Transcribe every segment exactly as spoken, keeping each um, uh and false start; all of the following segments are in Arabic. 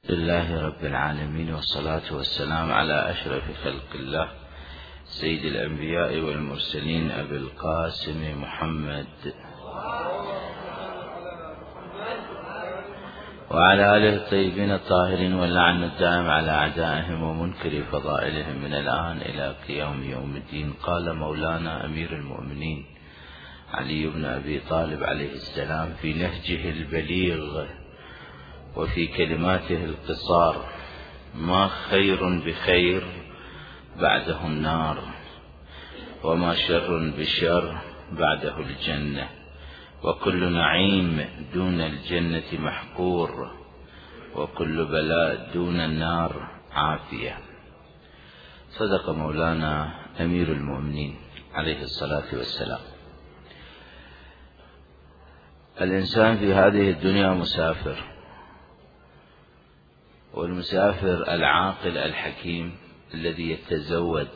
لله رب العالمين، والصلاة والسلام على أشرف خلق الله سيد الأنبياء والمرسلين أبي القاسم محمد وعلى آله الطيبين الطاهرين، واللعن الدائم على أعدائهم ومنكر فضائلهم من الآن إلى قيام يوم الدين. قال مولانا أمير المؤمنين علي بن أبي طالب عليه السلام في نهجه البليغ وفي كلماته القصار: ما خير بخير بعده النار، وما شر بشر بعده الجنة، وكل نعيم دون الجنة محقور، وكل بلاء دون النار عافية. صدق مولانا أمير المؤمنين عليه الصلاة والسلام. الإنسان في هذه الدنيا مسافر، والمسافر العاقل الحكيم الذي يتزود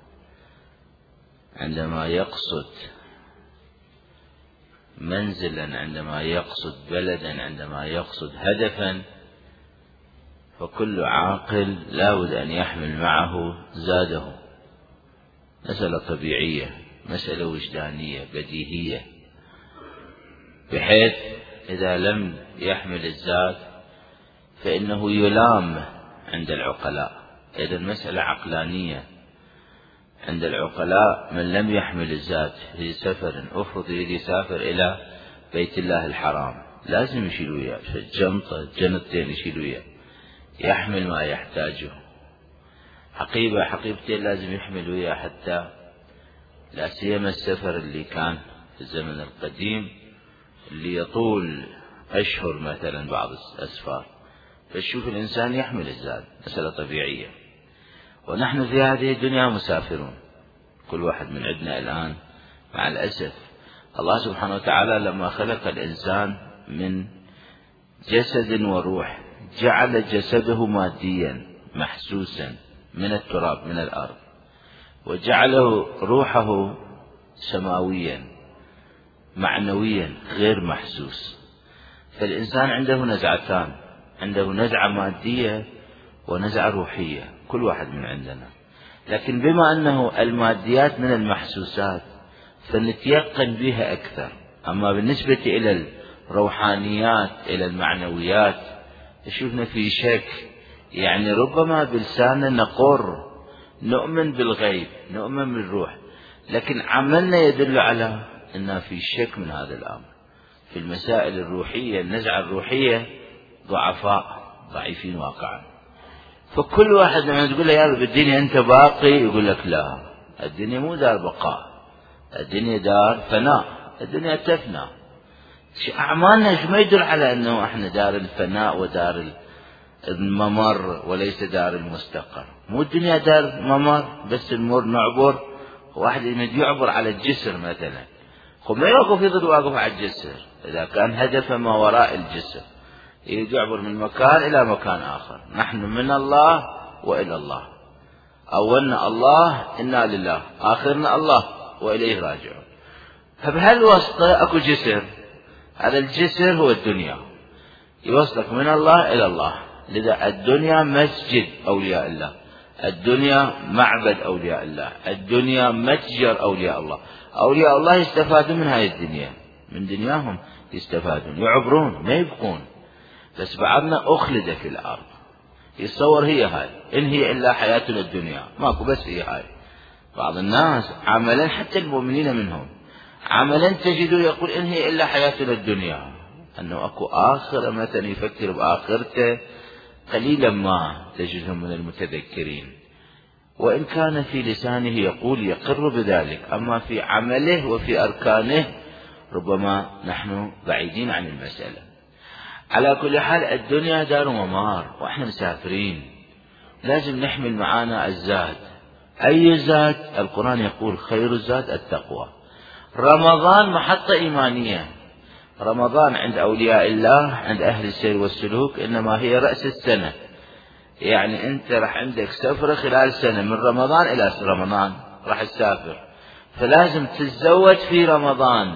عندما يقصد منزلا، عندما يقصد بلدا، عندما يقصد هدفا، فكل عاقل لا بد أن يحمل معه زاده. مسألة طبيعية، مسألة وجدانية بديهية، بحيث إذا لم يحمل الزاد فإنه يلام عند العقلاء. إذا المسألة عقلانية عند العقلاء. من لم يحمل الزاد في سفر، أفرض يريد يسافر إلى بيت الله الحرام، لازم يشيل وياه جنطة جنطتين، يشيل وياه، يحمل ما يحتاجه. حقيبة حقيبتين لازم يحمل وياه، حتى لا سيما السفر اللي كان في الزمن القديم اللي يطول أشهر مثلا بعض الأسفار، فشوف الإنسان يحمل الزاد، مسألة طبيعية. ونحن في هذه الدنيا مسافرون، كل واحد من عندنا الآن. مع الأسف الله سبحانه وتعالى لما خلق الإنسان من جسد وروح جعل جسده ماديا محسوسا من التراب من الأرض، وجعله روحه سماويا معنويا غير محسوس. فالإنسان عنده نزعتان، عنده نزعة مادية ونزعة روحية، كل واحد من عندنا. لكن بما أنه الماديات من المحسوسات فنتيقن بها أكثر، أما بالنسبة إلى الروحانيات إلى المعنويات شوفنا في شك. يعني ربما بلساننا نقر نؤمن بالغيب، نؤمن بالروح، لكن عملنا يدل على أننا في شك من هذا الأمر. في المسائل الروحية، النزعة الروحية ضعفاء ضعيفين واقعا. فكل واحد لما تقول له يا بالدنيا أنت باقي، يقول لك لا، الدنيا مو دار بقاء، الدنيا دار فناء، الدنيا تفنى. أعمالنا ما يدل على أنه احنا دار الفناء ودار الممر وليس دار المستقر. مو الدنيا دار ممر بس نمر نعبر. واحد يمد يعبر على الجسر مثلا، خب ما يوقف يضل واقف على الجسر إذا كان هدفه ما وراء الجسر، يريد يعبر من مكان إلى مكان آخر. نحن من الله وإلى الله، أولنا الله إنا لله، آخرنا الله وإليه راجعون. فبهالواسطة أكو جسر، هذا الجسر هو الدنيا، يوصلك من الله إلى الله. لذا الدنيا مسجد أولياء الله، الدنيا معبد أولياء الله، الدنيا متجر أولياء الله. أولياء الله يستفادون من هذه الدنيا، من دنياهم يستفادون، يعبرون ما يبقون. بس بعضنا أخلد في الأرض يتصور هي هاي، إن هي إلا حياتنا الدنيا، ماكو بس هي هاي. بعض الناس عملا، حتى المؤمنين منهم عملا تجده يقول إن هي إلا حياتنا الدنيا، أنه أكو آخر مثلا يفكر بآخرته. قليلا ما تجدهم من المتذكرين، وإن كان في لسانه يقول يقر بذلك، أما في عمله وفي أركانه ربما نحن بعيدين عن المسألة. على كل حال الدنيا دار ممار، وإحنا مسافرين، لازم نحمل معانا الزاد. أي زاد؟ القرآن يقول خير الزاد التقوى. رمضان محطة إيمانية. رمضان عند أولياء الله، عند أهل السير والسلوك، إنما هي رأس السنة. يعني أنت راح عندك سفرة خلال سنة، من رمضان إلى رمضان راح تسافر، فلازم تتزود في رمضان.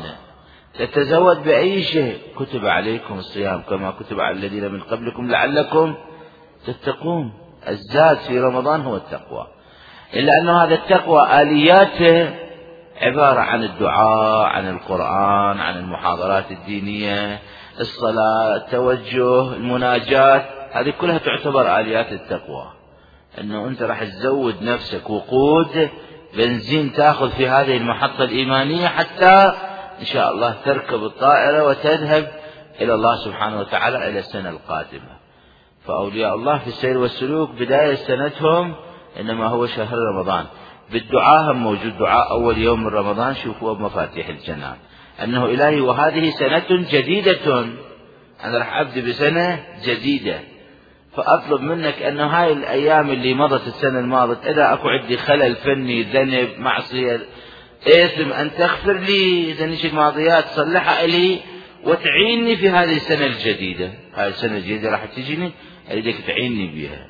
تتزود بأي شيء؟ كتب عليكم الصيام كما كتب على الذين من قبلكم لعلكم تتقون. الزاد في رمضان هو التقوى، إلا أن هذا التقوى آلياته عبارة عن الدعاء، عن القرآن، عن المحاضرات الدينية، الصلاة، التوجه، المناجاة، هذه كلها تعتبر آليات التقوى. أنه أنت راح تزود نفسك وقود بنزين تأخذ في هذه المحطة الإيمانية حتى إن شاء الله تركب الطائرة وتذهب إلى الله سبحانه وتعالى إلى السنة القادمة. فأولياء الله في السير والسلوك بداية سنتهم إنما هو شهر رمضان. بالدعاء هم موجود دعاء أول يوم من رمضان، شوفوا بمفاتيح الجنان أنه إلهي وهذه سنة جديدة، أنا راح أبدأ بسنة جديدة، فأطلب منك أن هاي الأيام اللي مضت السنة الماضية إذا أكو عندي خلل فني، ذنب، معصية، إثم، أن تغفر لي ذنب الماضيات، صلحها لي وتعيني في هذه السنة الجديدة. هذه السنة الجديدة راح تجيني أريدك تعيني بها.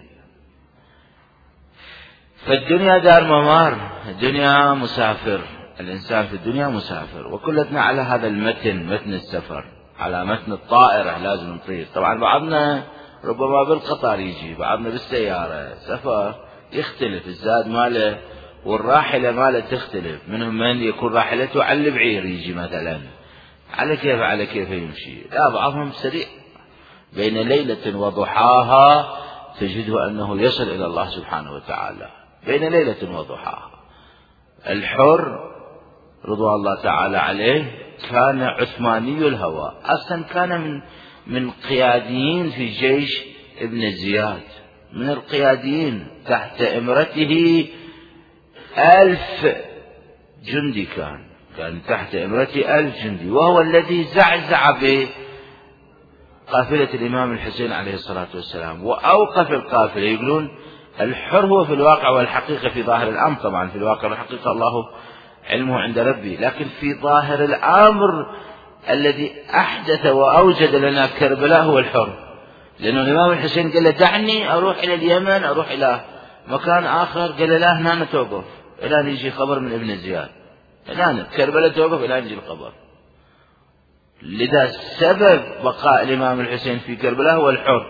فالدنيا دار ممار، الدنيا مسافر، الإنسان في الدنيا مسافر، وكلتنا على هذا المتن، متن السفر، على متن الطائرة لازم نطير. طبعا بعضنا ربما بالقطار يجي، بعضنا بالسيارة، سفر يختلف، الزاد ماله والراحلة ماله تختلف، منهم من يكون راحلته على البعير يجي مثلا، على كيف على كيف يمشي، لا بعضهم سريع بين ليلة وضحاها تجده أنه يصل إلى الله سبحانه وتعالى بين ليلة وضحاها. الحر رضوان الله تعالى عليه كان عثماني الهوى، أصلا كان من من قياديين في جيش ابن زياد، من القياديين، تحت إمرته ألف جندي، كان كان تحت إمرته ألف جندي، وهو الذي زعزع بقافلة الإمام الحسين عليه الصلاة والسلام وأوقف القافلة. يقولون الحر هو في الواقع والحقيقة في ظاهر الأمر، طبعا في الواقع والحقيقة الله علمه عند ربي، لكن في ظاهر الأمر الذي أحدث وأوجد لنا كربلاء هو الحر، لأنه الإمام الحسين قال له دعني أروح إلى اليمن، أروح إلى مكان آخر، قال له لا هنا توقف إلى أن يجي خبر من ابن زياد، الآن كربلاء توقف إلى أن يجي الخبر. لذا سبب بقاء الإمام الحسين في كربلاء هو الحر.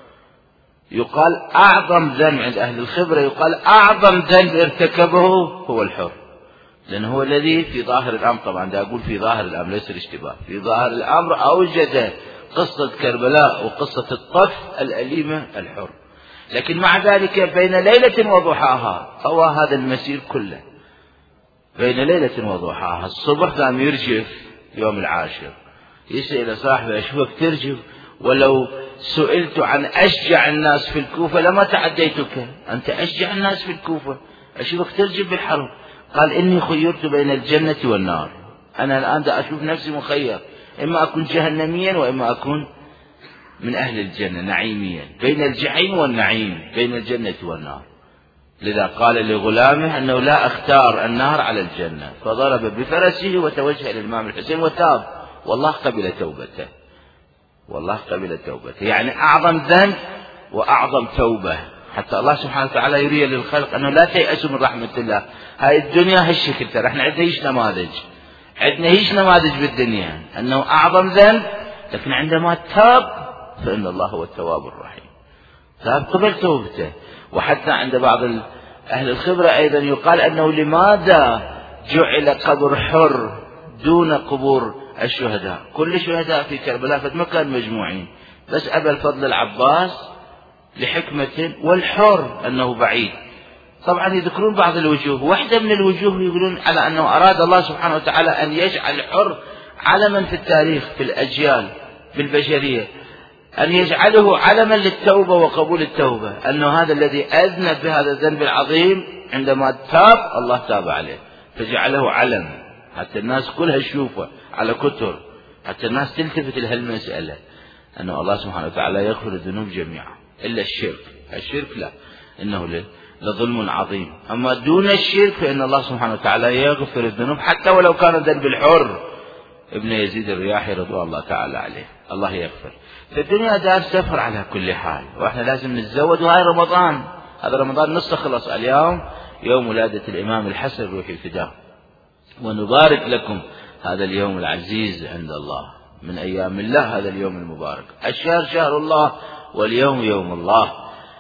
يقال أعظم ذنب عند أهل الخبرة، يقال أعظم ذنب ارتكبه هو الحر، لأنه هو الذي في ظاهر الأمر، طبعا دا أقول في ظاهر الأمر ليس الاشتباه، في ظاهر الأمر أوجد قصة كربلاء وقصة الطف الأليمة الحر. لكن مع ذلك بين ليلة وضحاها هو هذا المسير كله، بين ليلة وضحاها. الصبح قام يرجف يوم العاشر، يسأل صاحبه أشوفك ترجف، ولو سئلت عن أشجع الناس في الكوفة لما تعديتك، أنت أشجع الناس في الكوفة، أشوفك ترجف بالحرب. قال إني خيرت بين الجنة والنار، أنا الآن دا أشوف نفسي مخير، إما أكون جهنميا وإما أكون من أهل الجنة نعيميا، بين الجحيم والنعيم، بين الجنة والنار. لذا قال لغلامه أنه لا أختار النار على الجنة، فضرب بفرسه وتوجه إلى الإمام الحسين وتاب، والله قبل توبته، والله قبل توبته. يعني أعظم ذنب وأعظم توبة، حتى الله سبحانه وتعالى يري للخلق أنه لا تيأسوا من رحمة الله. هاي الدنيا هالشكل، ترى احنا عندنا هيش نماذج، عندنا هيش نماذج بالدنيا أنه أعظم ذنب، لكن عندما تاب فإن الله هو التواب الرحيم، تاب قبل توبته. وحتى عند بعض أهل الخبرة أيضا يقال أنه لماذا جعل قبر حر دون قبور الشهداء؟ كل الشهداء في كربلاء في مكان مجموعين، بس أبا الفضل العباس لحكمة، والحر أنه بعيد. طبعا يذكرون بعض الوجوه، واحدة من الوجوه يقولون على أنه أراد الله سبحانه وتعالى أن يجعل الحر علما في التاريخ، في الأجيال، في البشرية، أن يجعله علما للتوبة وقبول التوبة، أنه هذا الذي أذنب بهذا الذنب العظيم عندما تاب الله تاب عليه، فجعله علم حتى الناس كلها تشوفه على كتر، حتى الناس تلتفت لهالمسألة، أنه الله سبحانه وتعالى يغفر الذنوب جميعا إلا الشرك. الشرك لا، إنه لظلم عظيم، أما دون الشرك فإن الله سبحانه وتعالى يغفر الذنوب حتى ولو كان ذنب الحر ابن يزيد الرياحي رضوان الله تعالى عليه، الله يغفر. فالدنيا دار سفر على كل حال، وإحنا لازم نتزود. وهاي رمضان، هذا رمضان نص خلص، اليوم يوم ولادة الإمام الحسن روحي الفداء، ونبارك لكم هذا اليوم العزيز عند الله من أيام الله، هذا اليوم المبارك. الشهر شهر الله واليوم يوم الله،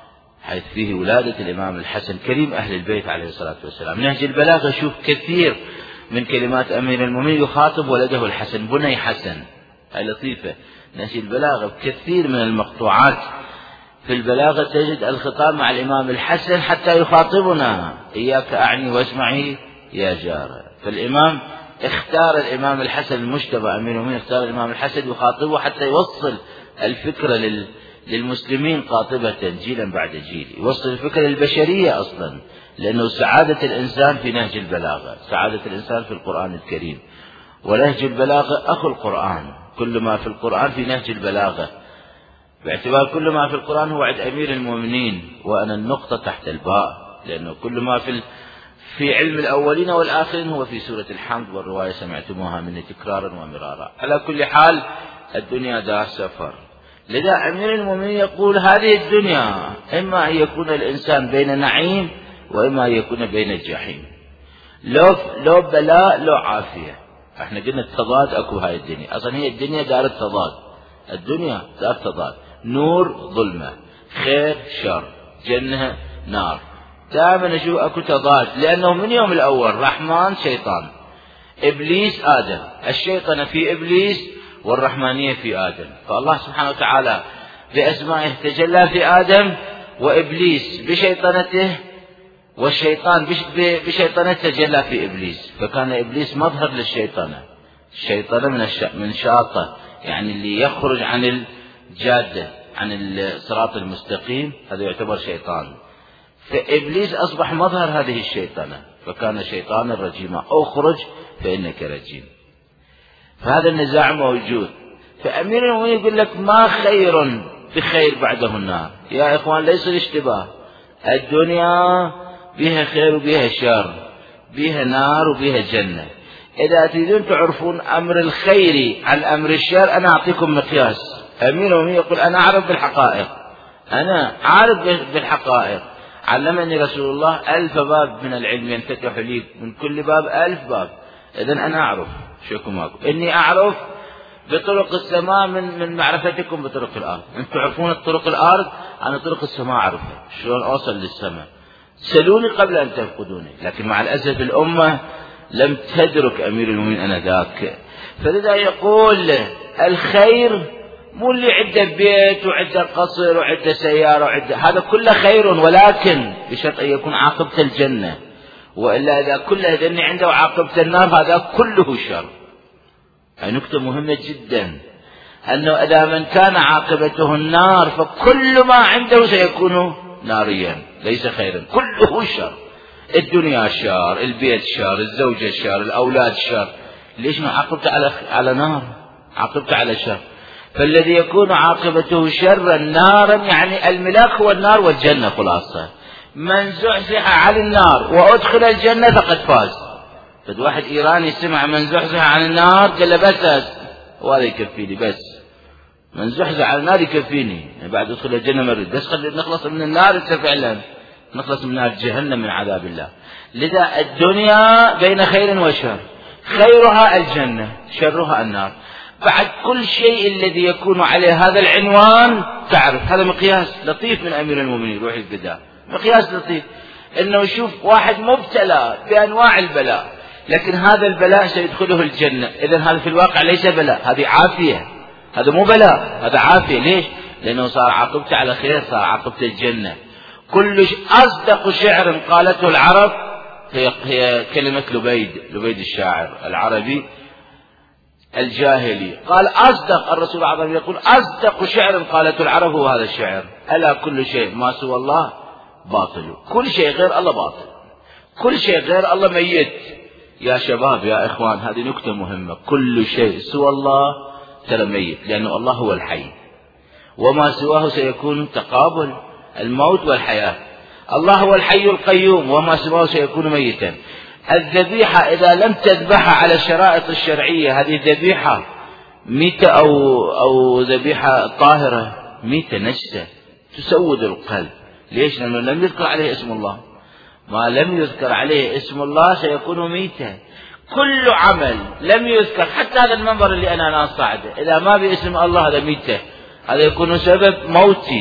حيث فيه ولادة الإمام الحسن كريم أهل البيت عليه الصلاة والسلام. نهج البلاغة شوف كثير من كلمات أمير المؤمنين يخاطب ولده الحسن، بني حسن، هاي لطيفة. نهج البلاغة كثير من المقطوعات في البلاغة تجد الخطاب مع الإمام الحسن حتى يخاطبنا: إياك أعني واسمعي يا جارة. فالإمام اختار الإمام الحسن المجتبى، أمير المؤمنين اختار الإمام الحسن يخاطبه حتى يوصل الفكرة لل للمسلمين قاطبة جيلا بعد جيل، يوصل الفكرة للبشرية أصلا، لأنه سعادة الإنسان في نهج البلاغة، سعادة الإنسان في القرآن الكريم، ونهج البلاغة أخو القرآن، كل ما في القرآن في نهج البلاغة، باعتبار كل ما في القرآن هو عند أمير المؤمنين، وأنا النقطة تحت الباء، لأنه كل ما في في علم الأولين والآخرين هو في سورة الحمد والرواية سمعتموها مني تكرارا ومرارا. على كل حال الدنيا دار سفر، لذا أمير المؤمنين يقول هذه الدنيا إما أن يكون الإنسان بين نعيم وإما أن يكون بين الجحيم، لو لو بلاء لو عافية. احنا قلنا التضاد اكو هاي الدنيا، اصلا هي الدنيا دار التضاد، الدنيا دار تضاد، نور ظلمة، خير شر، جنة نار، دائما نشوف اكو تضاد، لانه من يوم الاول رحمن شيطان، ابليس ادم، الشيطان في ابليس والرحمانية في ادم. فالله سبحانه وتعالى باسمائه تجلى في ادم، وابليس بشيطانته، والشيطان بشيطانته تجلى في ابليس، فكان ابليس مظهر للشيطانة. الشيطانة من من شاطة، يعني اللي يخرج عن الجادة، عن الصراط المستقيم، هذا يعتبر شيطان. فابليس اصبح مظهر هذه الشيطانة، فكان شيطانا رجيما، اخرج فانك رجيم. فهذا النزاع موجود. فامير المؤمنين يقول لك ما خير بخير بعده النار. يا اخوان ليس الاشتباه، الدنيا بها خير وبها شر، بها نار وبها جنة. إذا تريدون تعرفون أمر الخير عن أمر الشر أنا أعطيكم مقياس. أمير المؤمنين يقول أنا أعرف بالحقائق، أنا أعرف بالحقائق. علمني رسول الله ألف باب من العلم ينفتح لي، من كل باب ألف باب. إذن أنا أعرف شوكم أكو. إني أعرف بطرق السماء من من معرفتكم بطرق الأرض. أنتم تعرفون الطرق الأرض، أنا طرق السماء أعرفها، شلون أوصل للسماء. سلوني قبل أن تفقدوني، لكن مع الأسف الأمة لم تدرك أمير المؤمنين أنذاك. فلذا يقول الخير مو اللي عنده بيت وعنده قصر وعنده سيارة وعنده، هذا كله خير، ولكن بشرط أن يكون عاقبة الجنة، وإلا إذا كل هذني عنده عاقبة النار هذا كله شر. هذه نكتة مهمة جدا، أنه إذا من كان عاقبته النار فكل ما عنده سيكون ناريا ليس خيرا، كله شر. الدنيا شر، البيت شر، الزوجة شر، الأولاد شر. ليش ما عاقبته على على نار؟ عاقبته على شر. فالذي يكون عاقبته شرا نارا، يعني الملاك هو النار والجنة خلاصة. من زحزح عن النار وأدخل الجنة فقد فاز. فد واحد إيراني سمع من زحزح عن النار قال له بس وهذا يكفيني، بس من زحزح عن النار يكفيني، يعني بعد أدخل الجنة مرد، بس خلينا نخلص من النار أنت فعلا نخلص من نار جهنم من عذاب الله. لذا الدنيا بين خير وشر، خيرها الجنة، شرها النار. بعد كل شيء الذي يكون عليه هذا العنوان تعرف، هذا مقياس لطيف من أمير المؤمنين روح البداية، مقياس لطيف إنه يشوف واحد مبتلى بأنواع البلاء، لكن هذا البلاء سيدخله الجنة. إذن هذا في الواقع ليس بلاء، هذه عافية، هذا مو بلاء، هذا عافية. ليش؟ لأنه صار عاقبته على خير، صار عاقبته الجنة. كل أصدق شعر قالته العرب هي, هي كلمة لبيد، لبيد الشاعر العربي الجاهلي، قال أصدق، الرسول العظيم يقول أصدق شعر قالته العرب هو هذا الشعر: ألا كل شيء ما سوى الله باطل. كل شيء غير الله باطل، كل شيء غير الله ميت. يا شباب يا إخوان هذه نكتة مهمة، كل شيء سوى الله ترى ميت، لأنه الله هو الحي، وما سواه سيكون تقابل الموت والحياة. الله هو الحي القيوم، وما سواه سيكون ميتا. الذبيحة إذا لم تذبحها على الشرائط الشرعية هذه ذبيحة ميتة أو أو ذبيحة طاهرة، ميتة نجسة تسود القلب. ليش؟ لأنه لم يذكر عليه اسم الله. ما لم يذكر عليه اسم الله سيكون ميتا. كل عمل لم يذكر، حتى هذا المنبر اللي أنا أنا صاعده إذا ما باسم الله هذا ميتة، هذا يكون سبب موتي.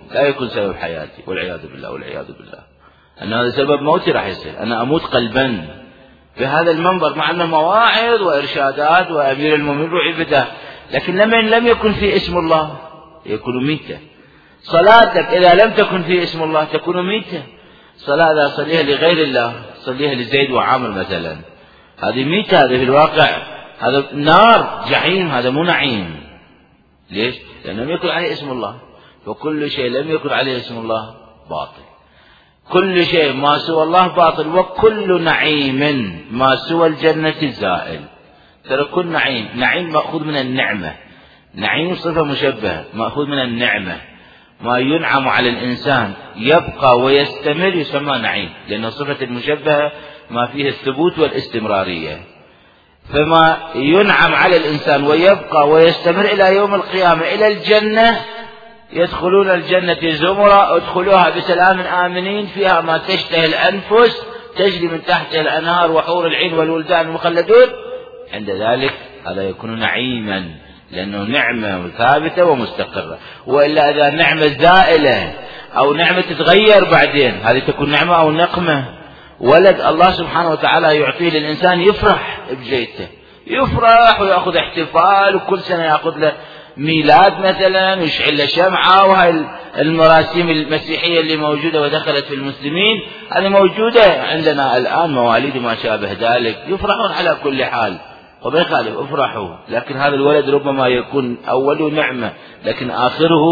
لا يكون سبب حياتي، والعياذ بالله والعياذ بالله، أن هذا سبب موتي راح يصير، أنا أموت قلبا في هذا المنبر، مع أنه مواعظ وإرشادات وأمير المؤمنين روحي فداه، لكن لمن لم يكن في اسم الله يكون ميتا. صلاتك إذا لم تكن في اسم الله تكون ميتا. صلاة إذا صليها لغير الله، صليها لزيد وعامر مثلا، هذه ميتة، هذه في الواقع هذا نار جحيم، هذا مو نعيم. ليش؟ لأنه لم يكن عليه اسم الله، وكل شيء لم يكن عليه اسم الله باطل، كل شيء ما سوى الله باطل، وكل نعيم ما سوى الجنة زائل. ترى كل نعيم، نعيم مأخوذ من النعمة، نعيم صفة مشبهة مأخوذ من النعمة، ما ينعم على الإنسان يبقى ويستمر يسمى نعيم، لأن صفة المشبهة ما فيه الثبوت والاستمرارية. فما ينعم على الإنسان ويبقى ويستمر إلى يوم القيامة، إلى الجنة، يدخلون الجنة زمرا ادخلوها بسلام آمنين، فيها ما تشتهي الأنفس، تجري من تحتها الأنهار وحور العين والولدان المخلدون. عند ذلك هذا يكون نعيما، لأنه نعمة ثابتة ومستقرة. وإلا إذا نعمة زائلة أو نعمة تتغير بعدين، هذه تكون نعمة أو نقمة. ولد الله سبحانه وتعالى يعطيه للإنسان يفرح بجيته، يفرح ويأخذ احتفال، وكل سنة يأخذ له ميلاد مثلا ويشعل له شمعة، وهي المراسيم المسيحية اللي موجودة ودخلت في المسلمين هذه موجودة عندنا الآن، مواليد وما شابه ذلك، يفرحون على كل حال وما يخالف افرحوا. لكن هذا الولد ربما يكون أوله نعمة لكن آخره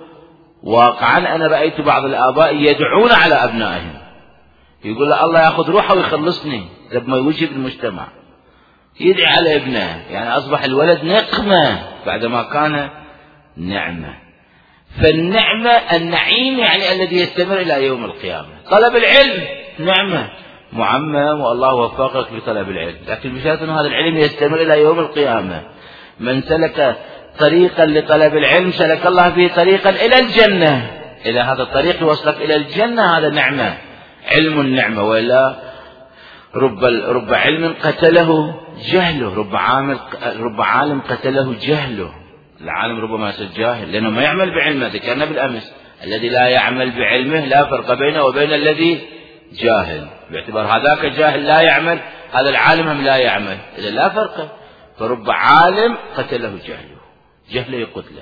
واقعا. أنا رأيت بعض الآباء يدعون على أبنائهم، يقول له الله يأخذ روحه ويخلصني لما يوجه بالمجتمع، يدعي على ابنه، يعني أصبح الولد نقمة بعدما كان نعمة. فالنعمة النعيم يعني الذي يستمر إلى يوم القيامة. طلب العلم نعمة معمم والله وفقك لطلب العلم، لكن بشرط أن هذا العلم يستمر إلى يوم القيامة. من سلك طريقا لطلب العلم سلك الله به طريقا إلى الجنة، إذا هذا الطريق يوصلك إلى الجنة هذا نعمة، علم النعمة. وإلا رب رب علم قتله جهله، رب عالم رب عالم قتله جهله. العالم ربما يصير جاهل لأنه ما يعمل بعلمه، ذكرنا بالأمس الذي لا يعمل بعلمه لا فرق بينه وبين الذي جاهل، باعتبار هذاك جاهل لا يعمل، هذا العالم هم لا يعمل، إذا لا فرق. فرب عالم قتله جهله، جهله يقتله.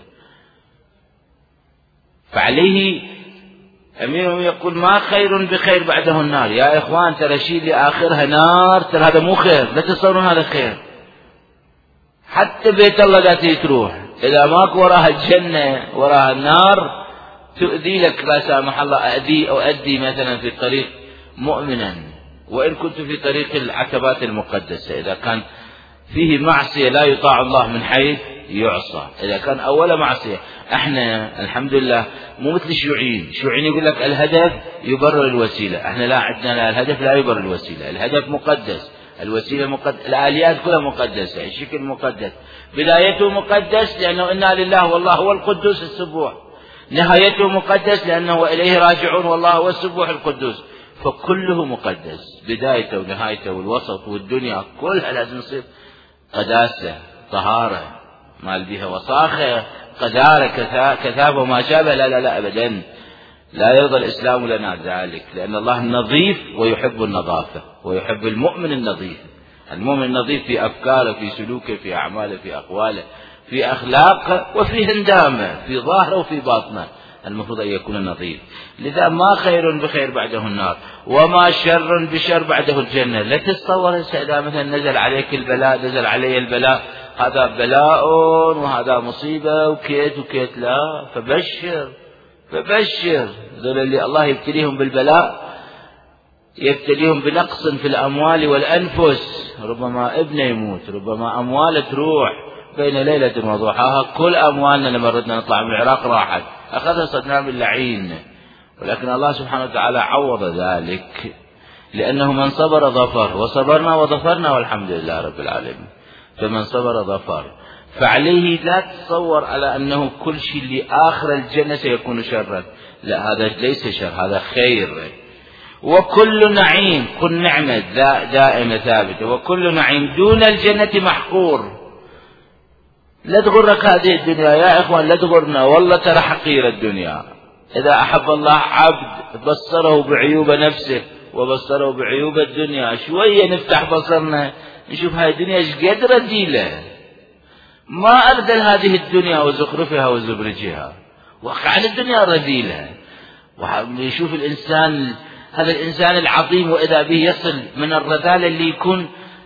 فعليه أميرهم يقول ما خير بخير بعده النار. يا إخوان ترى شيء لآخرها نار، ترى هذا مو خير، لا تصورون هذا خير. حتى بيت الله ذاتي تروح إذا ماك وراها الجنة وراها النار تؤذي لك لا سامح الله، أأذي أو أدي مثلا في الطريق مؤمنا، وإن كنت في طريق العتبات المقدسة، إذا كان فيه معصية لا يطاع الله من حيث يعصى، إذا كان أول معصية. احنا الحمد لله مو مثل الشيوعيين، الشيوعيين يقول لك الهدف يبرر الوسيلة، احنا لا، عندنا لا، الهدف لا يبرر الوسيلة، الهدف مقدس، الوسيلة مقدس، الآليات كلها مقدسة، الشكل مقدس، بدايته مقدس لأنه إنا لله والله هو القدوس السبوح، نهايته مقدس لأنه وإليه راجعون والله هو السبوح القدوس. فكله مقدس، بدايته ونهايته والوسط والدنيا كلها لازم تصير قداسة، طهارة، مال بها وصاخة، قدارة، كثافة وما شابه. لا لا لا أبدا، لا يرضى الإسلام لنا ذلك، لأن الله نظيف ويحب النظافة، ويحب المؤمن النظيف. المؤمن النظيف في أفكاره، في سلوكه، في أعماله، في أقواله، في أخلاقه، وفي هندامه، في ظاهره وفي باطنه، المفروض أن يكون نظيف. لذا ما خير بخير بعده النار، وما شر بشر بعده الجنة. لا تتصور إذا مثلا نزل عليك البلاء، نزل علي البلاء، هذا بلاء وهذا مصيبة وكيت وكيت، لا، فبشر فبشر. ذول اللي الله يبتليهم بالبلاء يبتليهم بنقص في الأموال والأنفس، ربما ابنه يموت، ربما أمواله تروح بين ليلة وضحاها. كل أموالنا لما ردنا نطلع من العراق راحت، أخذها صدنا باللعين، ولكن الله سبحانه وتعالى عوض ذلك، لأنه من صبر ظفر، وصبرنا وظفرنا والحمد لله رب العالمين. فمن صبر ظفر. فعليه لا تتصور على أنه كل شيء لآخر الجنة سيكون شرا، لا، هذا ليس شر، هذا خير. وكل نعيم، كل نعمة دائمة ثابتة، وكل نعيم دون الجنة محقور. لا تغرك هذه الدنيا يا إخوان، لا تغرنا، والله ترى حقير الدنيا، إذا أحب الله عبد بصره بعيوب نفسه وبصره بعيوب الدنيا. شوية نفتح بصرنا نشوف هاي الدنيا ايش قد رذيلة، ما أرذل هذه الدنيا وزخرفها وزبرجها، واقعا الدنيا رذيلة. ويشوف الإنسان هذا الإنسان العظيم وإذا به يصل من الرذالة اللي يكون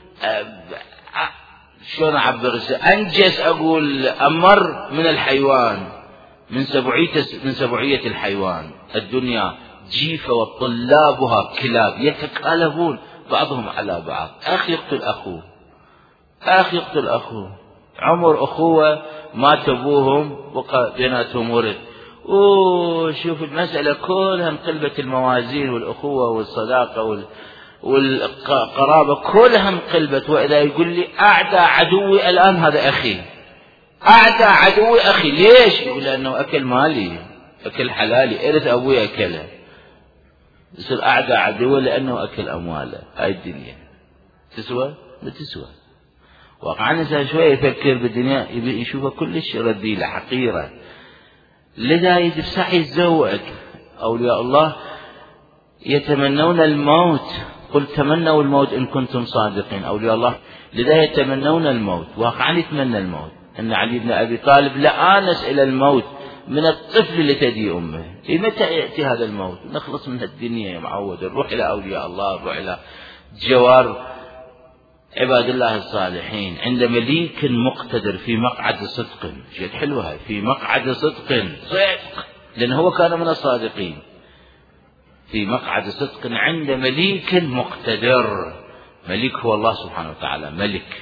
شلون أعبر أنجس، أقول أمر من الحيوان، من سبعية من سبعية الحيوان. الدنيا جيفة وطلابها كلاب يتكالبون بعضهم على بعض. أخ يقتل أخوه، أخ يقتل أخوه، عمر أخوة مات أبوهم بقى بيناتهم ورث. وشوف المسألة كلها انقلبت الموازين، والأخوة والصداقة وال والقرابة كلها انقلبت. وإذا يقول لي أعدى عدوي الآن هذا أخي، أعدى عدوي أخي. ليش؟ يقول لأنه أكل مالي، أكل حلالي، إرث أبوي أكله، يصير أعدى عدوي لأنه أكل أمواله. هاي الدنيا تسوى؟ ما تسوى. واقعا الإنسان شوية يفكر بالدنيا يبي يشوفها كلش رذيلة حقيرة. لذا يدفع يتزوج. أولياء الله يتمنون الموت، قل تمنوا الموت إن كنتم صادقين. أولياء الله لذا يتمنون الموت، واقعا يتمنى الموت. أن علي بن أبي طالب لآنس إلى الموت من الطفل لتدي أمه. متى يأتي هذا الموت؟ نخلص من الدنيا يا معود، نروح إلى أولياء الله، نروح إلى جوار عباد الله الصالحين عند مليك مقتدر في مقعد صدق. شيء حلوة، في مقعد صدق، صدق لأنه هو كان من الصادقين. في مقعد صدق عند مليك مقتدر. مليك هو الله سبحانه وتعالى، ملك،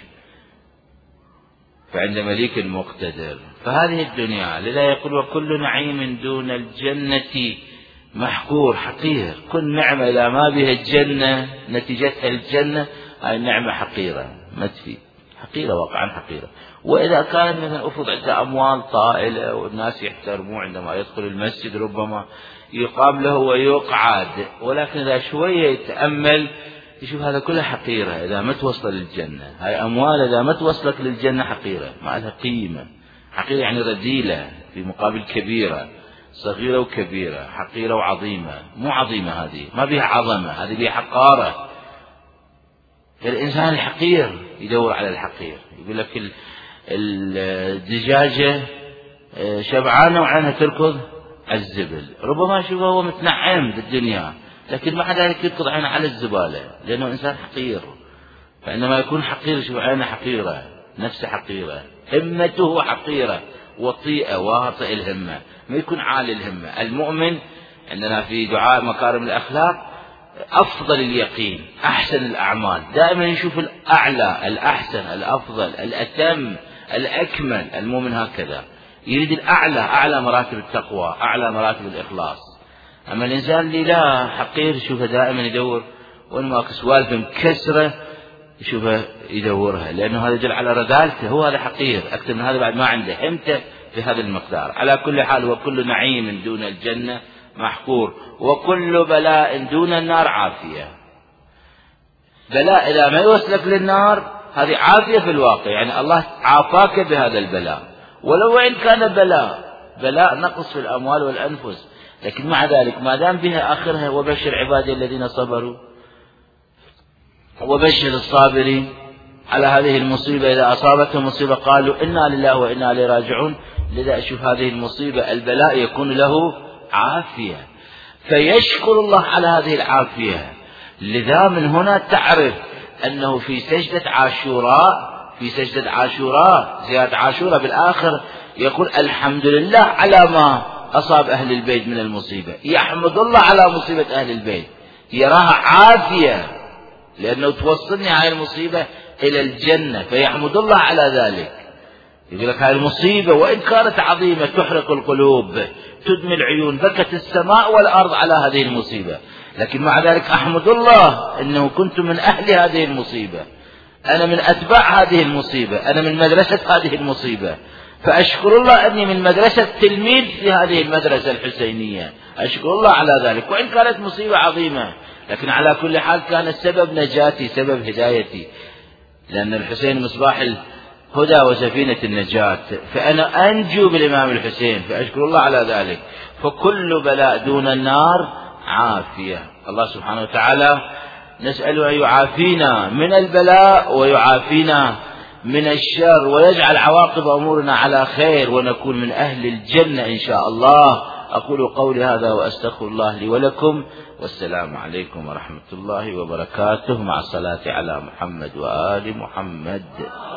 فعند مليك مقتدر. فهذه الدنيا لذا يقول وكل نعيم دون الجنة محقور، حقير. كل نعمة إذا ما بها الجنة نتيجتها الجنة، هاي النعمة حقيرة، ما تفيد، حقيرة، واقعا حقيرة. وإذا كانت مثلا أفرض عنده أموال طائلة والناس يحترموه عندما يدخل المسجد ربما يقام له ويقعد، ولكن إذا شوية يتأمل يشوف هذا كله حقيرة إذا ما توصل للجنة. هاي أموال إذا ما توصلك للجنة حقيرة، ما لها قيمة. حقيرة يعني رذيلة في مقابل كبيرة، صغيرة وكبيرة، حقيرة وعظيمة. مو عظيمة هذه، ما بها عظمة، هذه بها حقارة. الإنسان الحقير يدور على الحقير. يقول لك الدجاجة شبعانة وعينها تركض الزبل. ربما يشوفه هو متنعم بالدنيا، لكن مع ذلك يركض عينه على الزبالة لأنه إنسان حقير. فعندما يكون حقير يشوف عينه حقيرة، نفسه حقيرة، همته حقيرة، وطيئة، واطئ الهمة، ما يكون عالي الهمة. المؤمن عندنا في دعاء مكارم الأخلاق أفضل اليقين، أحسن الأعمال، دائما يشوف الأعلى، الأحسن، الأفضل، الأتم، الأكمل. المؤمن هكذا يريد الأعلى، أعلى مراتب التقوى، أعلى مراتب الإخلاص. أما الإنسان اللي لا حقير يشوفه دائما يدور، وإن ما سوالفه مكسرة يشوفه يدورها، لأنه هذا يدل على رذالته. هو هذا حقير، أكثر من هذا بعد ما عنده همته في هذا المقدار. على كل حال وكل نعيم دون الجنة محقور، وكل بلاء دون النار عافية. بلاء إذا ما يوصلك للنار هذه عافية في الواقع، يعني الله عافاك بهذا البلاء، ولو وإن كان بلاء بلاء نقص في الأموال والأنفس، لكن مع ذلك ما دام بها آخرها وبشر عبادي الذين صبروا، وبشر الصابرين على هذه المصيبة. إذا أصابتهم مصيبة قالوا إنا لله وإنا إليه راجعون. لذا أشوف هذه المصيبة البلاء يكون له عافية، فيشكر الله على هذه العافية. لذا من هنا تعرف أنه في سجدة عاشوراء، في سجدة عاشوراء زيادة عاشوراء بالآخر يقول الحمد لله على ما أصاب أهل البيت من المصيبة. يحمد الله على مصيبة أهل البيت، يراها عافية لأنه توصلني هاي المصيبة إلى الجنة، فيحمد الله على ذلك. يقول لك هاي المصيبة وإن كانت عظيمة تحرق القلوب، تدمي العيون، بكت السماء والأرض على هذه المصيبة، لكن مع ذلك أحمد الله أنه كنت من أهل هذه المصيبة، أنا من أتباع هذه المصيبة، أنا من مدرسة هذه المصيبة، فأشكر الله أني من مدرسة تلميذ في هذه المدرسة الحسينية، أشكر الله على ذلك. وإن كانت مصيبة عظيمة، لكن على كل حال كان سبب نجاتي، سبب هدايتي، لأن الحسين مصباح هدى وسفينة النجاة، فأنا أنجو بالإمام الحسين، فأشكر الله على ذلك. فكل بلاء دون النار عافية. الله سبحانه وتعالى نسأله أن يعافينا من البلاء ويعافينا من الشر ويجعل عواقب أمورنا على خير ونكون من أهل الجنة إن شاء الله. أقول قولي هذا وأستغفر الله لي ولكم، والسلام عليكم ورحمة الله وبركاته، مع الصلاة على محمد وآل محمد.